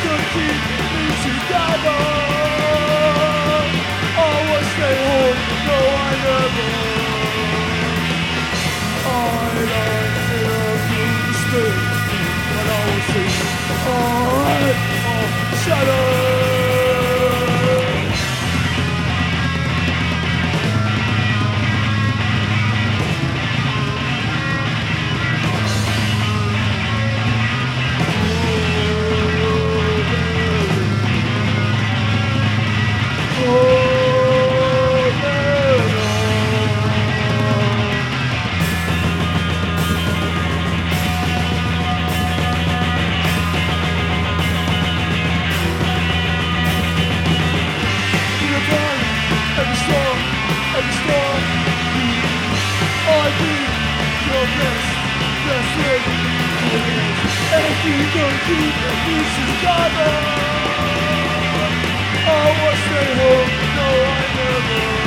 could keep me together. I will stay home, no I never. I don't feel blue spirit, but I will see shadow. If you don't keep the pieces together, I will stay home, no I never.